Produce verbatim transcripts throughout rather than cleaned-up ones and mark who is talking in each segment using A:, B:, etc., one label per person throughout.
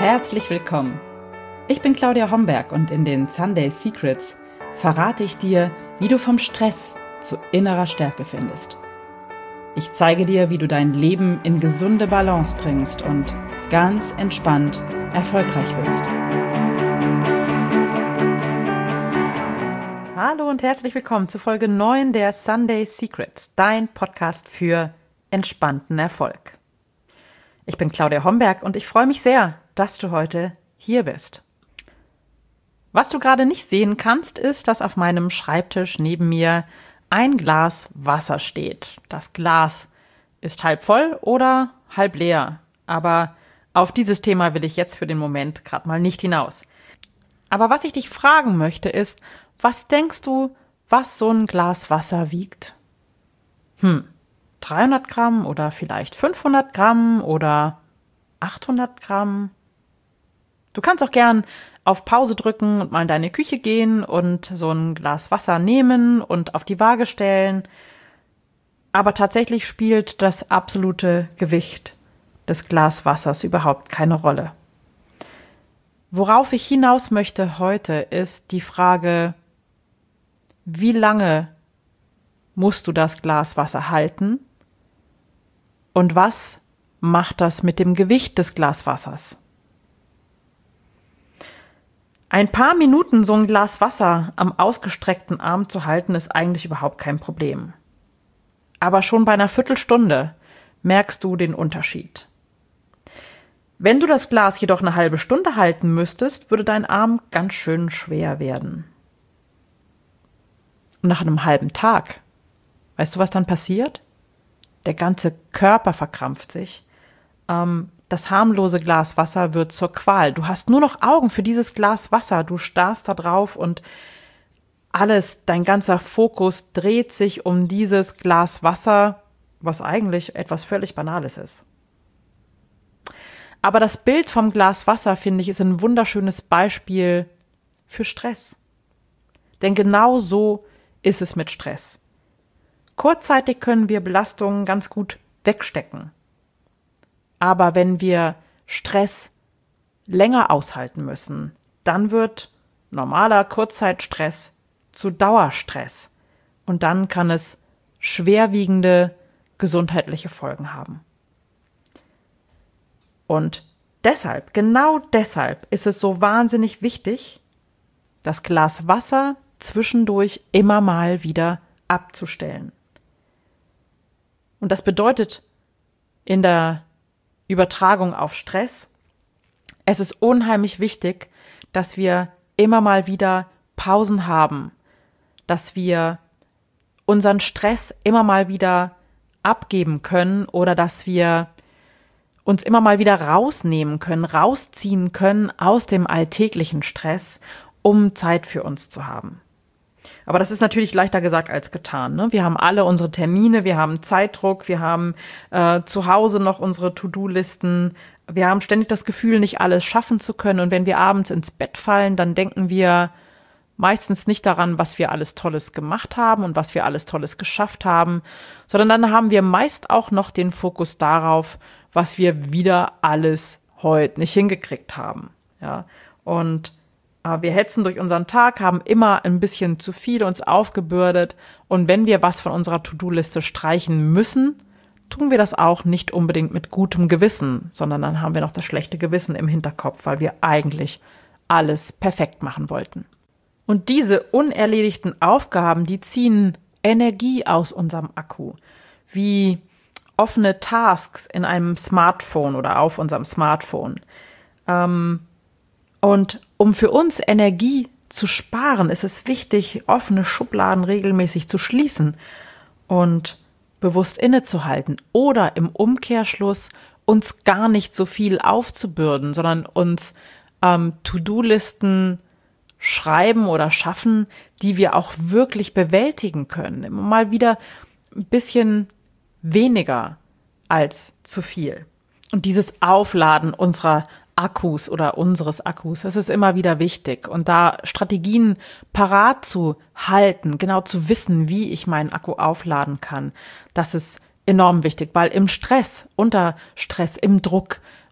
A: Herzlich willkommen. Ich bin Claudia Homberg und in den Sunday Secrets verrate ich dir, wie du vom Stress zu innerer Stärke findest. Ich zeige dir, wie du dein Leben in gesunde Balance bringst und ganz entspannt erfolgreich wirst. Hallo und herzlich willkommen zu Folge neun der Sunday Secrets, dein Podcast für entspannten Erfolg. Ich bin Claudia Homberg und ich freue mich sehr, dass du heute hier bist. Was du gerade nicht sehen kannst, ist, dass auf meinem Schreibtisch neben mir ein Glas Wasser steht. Das Glas ist halb voll oder halb leer, aber auf dieses Thema will ich jetzt für den Moment gerade mal nicht hinaus. Aber was ich dich fragen möchte ist, was denkst du, was so ein Glas Wasser wiegt? Hm, dreihundert Gramm oder vielleicht fünfhundert Gramm oder achthundert Gramm? Du kannst auch gern auf Pause drücken und mal in deine Küche gehen und so ein Glas Wasser nehmen und auf die Waage stellen. Aber tatsächlich spielt das absolute Gewicht des Glas Wassers überhaupt keine Rolle. Worauf ich hinaus möchte heute ist die Frage, wie lange musst du das Glas Wasser halten und was macht das mit dem Gewicht des Glaswassers? Ein paar Minuten so ein Glas Wasser am ausgestreckten Arm zu halten, ist eigentlich überhaupt kein Problem. Aber schon bei einer Viertelstunde merkst du den Unterschied. Wenn du das Glas jedoch eine halbe Stunde halten müsstest, würde dein Arm ganz schön schwer werden. Und nach einem halben Tag, weißt du, was dann passiert? Der ganze Körper verkrampft sich. Ähm, Das harmlose Glas Wasser wird zur Qual. Du hast nur noch Augen für dieses Glas Wasser. Du starrst da drauf und alles, dein ganzer Fokus dreht sich um dieses Glas Wasser, was eigentlich etwas völlig Banales ist. Aber das Bild vom Glas Wasser, finde ich, ist ein wunderschönes Beispiel für Stress. Denn genau so ist es mit Stress. Kurzzeitig können wir Belastungen ganz gut wegstecken. Aber wenn wir Stress länger aushalten müssen, dann wird normaler Kurzzeitstress zu Dauerstress. Und dann kann es schwerwiegende gesundheitliche Folgen haben. Und deshalb, genau deshalb ist es so wahnsinnig wichtig, das Glas Wasser zwischendurch immer mal wieder abzustellen. Und das bedeutet in der Übertragung auf Stress. Es ist unheimlich wichtig, dass wir immer mal wieder Pausen haben, dass wir unseren Stress immer mal wieder abgeben können oder dass wir uns immer mal wieder rausnehmen können, rausziehen können aus dem alltäglichen Stress, um Zeit für uns zu haben. Aber das ist natürlich leichter gesagt als getan, ne? Wir haben alle unsere Termine, wir haben Zeitdruck, wir haben äh, zu Hause noch unsere To-Do-Listen. Wir haben ständig das Gefühl, nicht alles schaffen zu können. Und wenn wir abends ins Bett fallen, dann denken wir meistens nicht daran, was wir alles Tolles gemacht haben und was wir alles Tolles geschafft haben, sondern dann haben wir meist auch noch den Fokus darauf, was wir wieder alles heute nicht hingekriegt haben. Ja? Und wir hetzen durch unseren Tag, haben immer ein bisschen zu viel uns aufgebürdet. Und wenn wir was von unserer To-Do-Liste streichen müssen, tun wir das auch nicht unbedingt mit gutem Gewissen, sondern dann haben wir noch das schlechte Gewissen im Hinterkopf, weil wir eigentlich alles perfekt machen wollten. Und diese unerledigten Aufgaben, die ziehen Energie aus unserem Akku, wie offene Tasks in einem Smartphone oder auf unserem Smartphone. Ähm, Und um für uns Energie zu sparen, ist es wichtig, offene Schubladen regelmäßig zu schließen und bewusst innezuhalten oder im Umkehrschluss uns gar nicht so viel aufzubürden, sondern uns ähm, To-Do-Listen schreiben oder schaffen, die wir auch wirklich bewältigen können. Immer mal wieder ein bisschen weniger als zu viel. Und dieses Aufladen unserer Akkus oder unseres Akkus, das ist immer wieder wichtig. Und da Strategien parat zu halten, genau zu wissen, wie ich meinen Akku aufladen kann, das ist enorm wichtig, weil im Stress, unter Stress, im Druck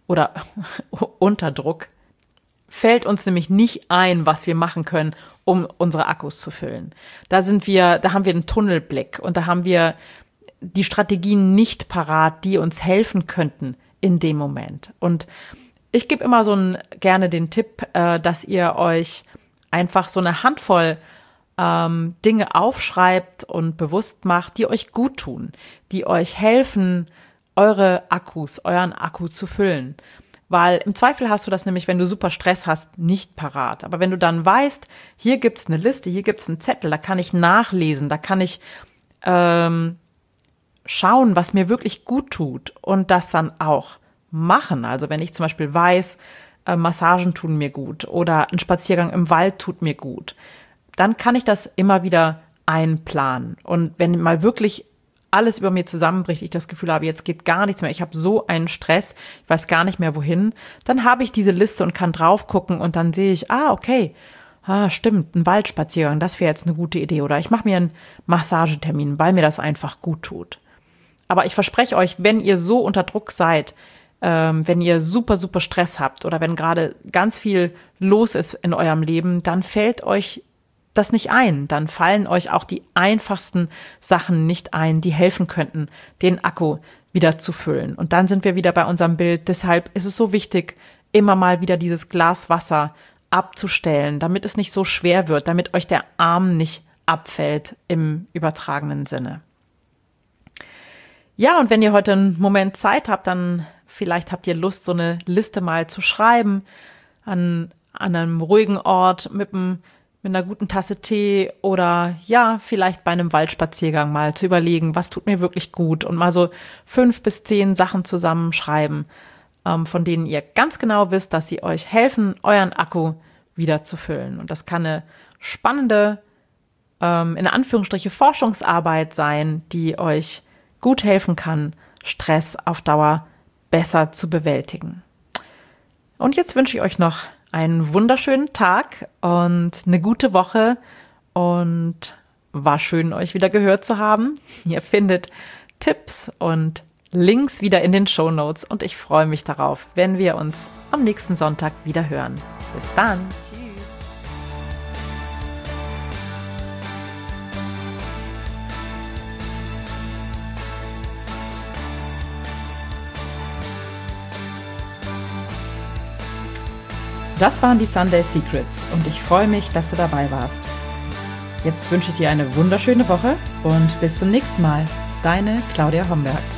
A: oder unter Druck, fällt uns nämlich nicht ein, was wir machen können, um unsere Akkus zu füllen. Da sind wir, da haben wir einen Tunnelblick und da haben wir die Strategien nicht parat, die uns helfen könnten in dem Moment. Und ich gebe immer so ein, gerne den Tipp, äh, dass ihr euch einfach so eine Handvoll ähm, Dinge aufschreibt und bewusst macht, die euch gut tun, die euch helfen, eure Akkus, euren Akku zu füllen. Weil im Zweifel hast du das nämlich, wenn du super Stress hast, nicht parat. Aber wenn du dann weißt, hier gibt's eine Liste, hier gibt's einen Zettel, da kann ich nachlesen, da kann ich ähm, schauen, was mir wirklich gut tut und das dann auch machen. Also wenn ich zum Beispiel weiß, äh, Massagen tun mir gut oder ein Spaziergang im Wald tut mir gut, dann kann ich das immer wieder einplanen. Und wenn mal wirklich alles über mir zusammenbricht, ich das Gefühl habe, jetzt geht gar nichts mehr, ich habe so einen Stress, ich weiß gar nicht mehr wohin, dann habe ich diese Liste und kann drauf gucken und dann sehe ich, ah, okay, ah, stimmt, ein Waldspaziergang, das wäre jetzt eine gute Idee. Oder ich mache mir einen Massagetermin, weil mir das einfach gut tut. Aber ich verspreche euch, wenn ihr so unter Druck seid, ähm, wenn ihr super, super Stress habt oder wenn gerade ganz viel los ist in eurem Leben, dann fällt euch das nicht ein. Dann fallen euch auch die einfachsten Sachen nicht ein, die helfen könnten, den Akku wieder zu füllen. Und dann sind wir wieder bei unserem Bild. Deshalb ist es so wichtig, immer mal wieder dieses Glas Wasser abzustellen, damit es nicht so schwer wird, damit euch der Arm nicht abfällt im übertragenen Sinne. Ja, und wenn ihr heute einen Moment Zeit habt, dann vielleicht habt ihr Lust, so eine Liste mal zu schreiben, an, an einem ruhigen Ort mit einem mit einer guten Tasse Tee oder ja, vielleicht bei einem Waldspaziergang mal zu überlegen, was tut mir wirklich gut und mal so fünf bis zehn Sachen zusammenschreiben, ähm, von denen ihr ganz genau wisst, dass sie euch helfen, euren Akku wieder zu füllen. Und das kann eine spannende, ähm, in Anführungsstriche Forschungsarbeit sein, die euch gut helfen kann, Stress auf Dauer besser zu bewältigen. Und jetzt wünsche ich euch noch einen wunderschönen Tag und eine gute Woche und war schön, euch wieder gehört zu haben. Ihr findet Tipps und Links wieder in den Shownotes und ich freue mich darauf, wenn wir uns am nächsten Sonntag wieder hören. Bis dann. Tschüss. Das waren die Sunday Secrets und ich freue mich, dass du dabei warst. Jetzt wünsche ich dir eine wunderschöne Woche und bis zum nächsten Mal. Deine Claudia Homberg.